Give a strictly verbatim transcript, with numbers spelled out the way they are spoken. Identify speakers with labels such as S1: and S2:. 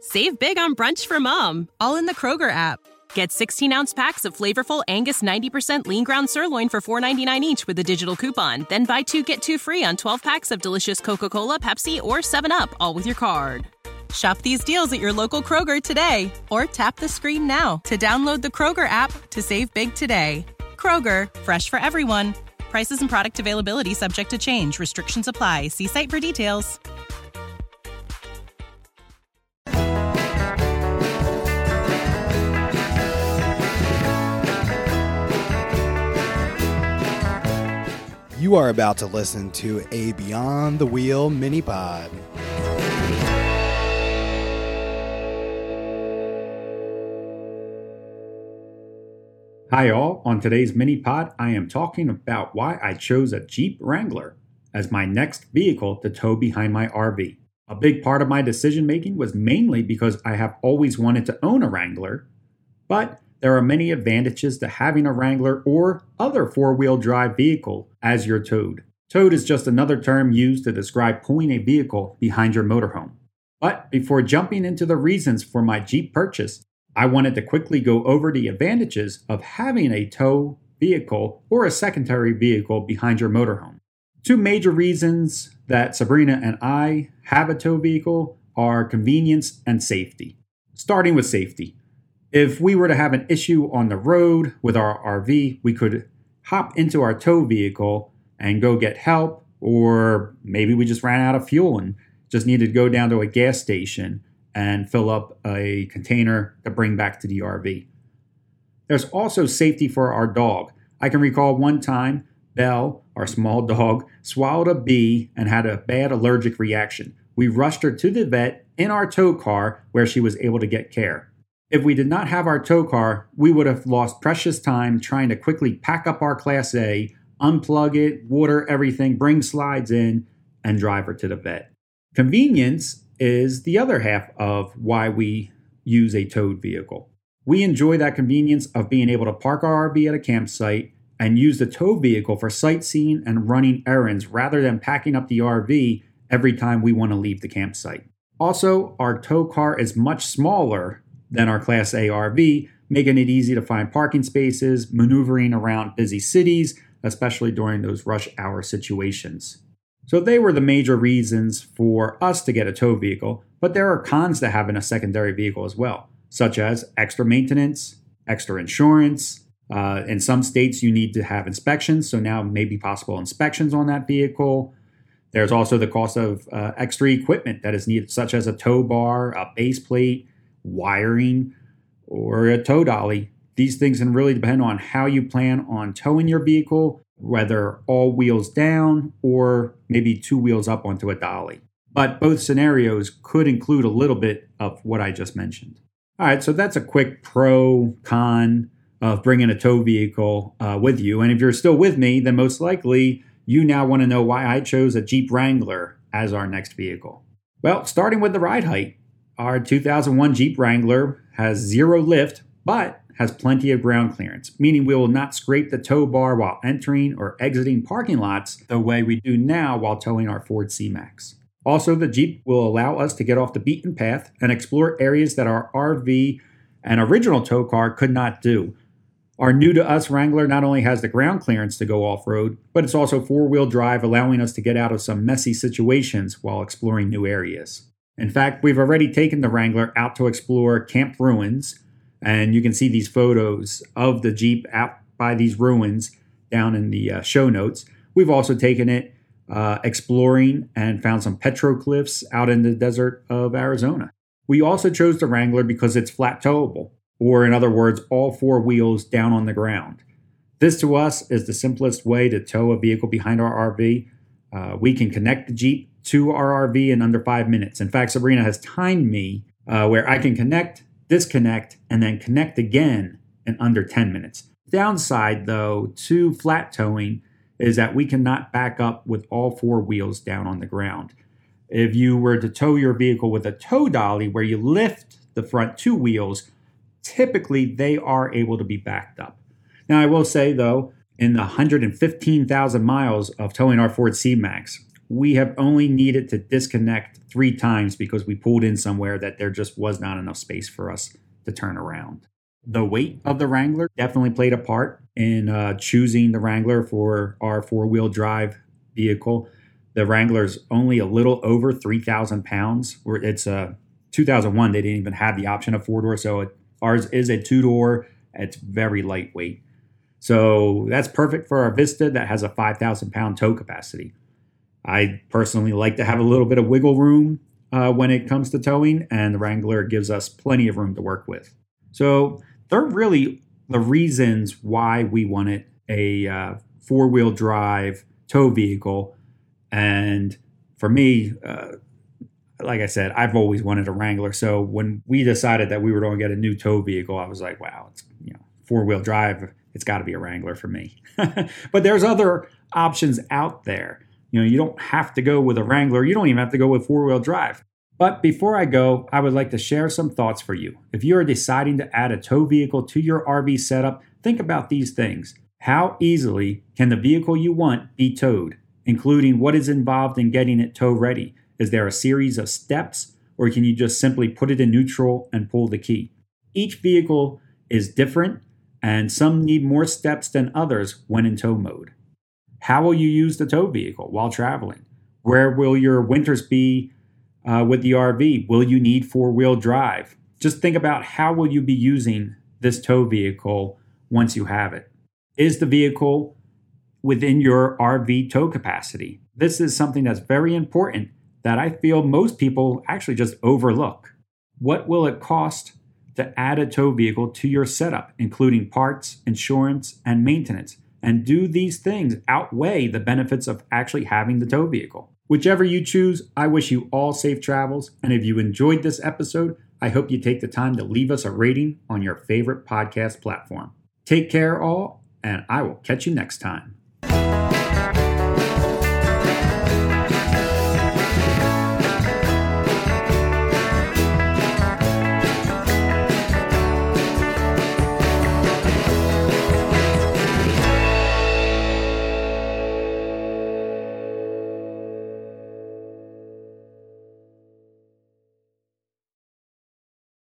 S1: Save big on brunch for mom, all in the Kroger app. Get sixteen-ounce packs of flavorful Angus ninety percent lean ground sirloin for four dollars and ninety-nine cents each with a digital coupon. Then buy two, get two free on twelve packs of delicious Coca-Cola, Pepsi, or seven up, all with your card. Shop these deals at your local Kroger today, or tap the screen now to download the Kroger app to save big today. Kroger, fresh for everyone. Prices and product availability subject to change. Restrictions apply. See site for details.
S2: You are about to listen to a Beyond the Wheel mini pod.
S3: Hi all, on today's mini pod, I am talking about why I chose a Jeep Wrangler as my next vehicle to tow behind my R V. A big part of my decision making was mainly because I have always wanted to own a Wrangler, but there are many advantages to having a Wrangler or other four-wheel drive vehicle as your towed. Towed is just another term used to describe pulling a vehicle behind your motorhome. But before jumping into the reasons for my Jeep purchase, I wanted to quickly go over the advantages of having a tow vehicle or a secondary vehicle behind your motorhome. Two major reasons that Sabrina and I have a tow vehicle are convenience and safety. Starting with safety. If we were to have an issue on the road with our R V, we could hop into our tow vehicle and go get help, or maybe we just ran out of fuel and just needed to go down to a gas station and fill up a container to bring back to the R V. There's also safety for our dog. I can recall one time Belle, our small dog, swallowed a bee and had a bad allergic reaction. We rushed her to the vet in our tow car where she was able to get care. If we did not have our tow car, we would have lost precious time trying to quickly pack up our Class A, unplug it, water everything, bring slides in, and drive her to the vet. Convenience is the other half of why we use a towed vehicle. We enjoy that convenience of being able to park our R V at a campsite and use the tow vehicle for sightseeing and running errands rather than packing up the R V every time we want to leave the campsite. Also, our tow car is much smaller than our Class A R V, making it easy to find parking spaces, maneuvering around busy cities, especially during those rush hour situations. So they were the major reasons for us to get a tow vehicle, but there are cons to having a secondary vehicle as well, such as extra maintenance, extra insurance. Uh, in some states, you need to have inspections, so now maybe possible inspections on that vehicle. There's also the cost of uh, extra equipment that is needed, such as a tow bar, a base plate, wiring, or a tow dolly. These things can really depend on how you plan on towing your vehicle, whether all wheels down or maybe two wheels up onto a dolly. But both scenarios could include a little bit of what I just mentioned. All right, so that's a quick pro con of bringing a tow vehicle uh, with you. And if you're still with me, then most likely you now want to know why I chose a Jeep Wrangler as our next vehicle. Well, starting with the ride height. Our two thousand one Jeep Wrangler has zero lift, but has plenty of ground clearance, meaning we will not scrape the tow bar while entering or exiting parking lots the way we do now while towing our Ford C-Max. Also, the Jeep will allow us to get off the beaten path and explore areas that our R V and original tow car could not do. Our new-to-us Wrangler not only has the ground clearance to go off-road, but it's also four-wheel drive, allowing us to get out of some messy situations while exploring new areas. In fact, we've already taken the Wrangler out to explore Camp Ruins, and you can see these photos of the Jeep out by these ruins down in the uh, show notes. We've also taken it uh, exploring and found some petroglyphs out in the desert of Arizona. We also chose the Wrangler because it's flat towable, or in other words, all four wheels down on the ground. This to us is the simplest way to tow a vehicle behind our R V. Uh, we can connect the Jeep to our R V in under five minutes. In fact, Sabrina has timed me uh, where I can connect, disconnect, and then connect again in under ten minutes. Downside, though, to flat towing is that we cannot back up with all four wheels down on the ground. If you were to tow your vehicle with a tow dolly where you lift the front two wheels, typically they are able to be backed up. Now, I will say, though, in the one hundred fifteen thousand miles of towing our Ford C-Max, we have only needed to disconnect three times because we pulled in somewhere that there just was not enough space for us to turn around. The weight of the Wrangler definitely played a part in uh, choosing the Wrangler for our four-wheel drive vehicle. The Wrangler's only a little over three thousand pounds. It's a two thousand one. They didn't even have the option of four-door, so it, ours is a two-door. It's very lightweight. So that's perfect for our Vista that has a five thousand pound tow capacity. I personally like to have a little bit of wiggle room uh, when it comes to towing, and the Wrangler gives us plenty of room to work with. So they're really the reasons why we wanted a uh, four-wheel drive tow vehicle. And for me, uh, like I said, I've always wanted a Wrangler. So when we decided that we were going to get a new tow vehicle, I was like, wow, it's, you know, four-wheel drive, it's got to be a Wrangler for me. But there's other options out there. You know, you don't have to go with a Wrangler. You don't even have to go with four-wheel drive. But before I go, I would like to share some thoughts for you. If you are deciding to add a tow vehicle to your R V setup, think about these things. How easily can the vehicle you want be towed, including what is involved in getting it tow ready? Is there a series of steps, or can you just simply put it in neutral and pull the key? Each vehicle is different, and some need more steps than others when in tow mode. How will you use the tow vehicle while traveling? Where will your winters be uh, with the R V? Will you need four-wheel drive? Just think about how will you be using this tow vehicle once you have it. Is the vehicle within your R V tow capacity? This is something that's very important that I feel most people actually just overlook. What will it cost to add a tow vehicle to your setup, including parts, insurance, and maintenance? And do these things outweigh the benefits of actually having the tow vehicle? Whichever you choose, I wish you all safe travels. And if you enjoyed this episode, I hope you take the time to leave us a rating on your favorite podcast platform. Take care all, and I will catch you next time.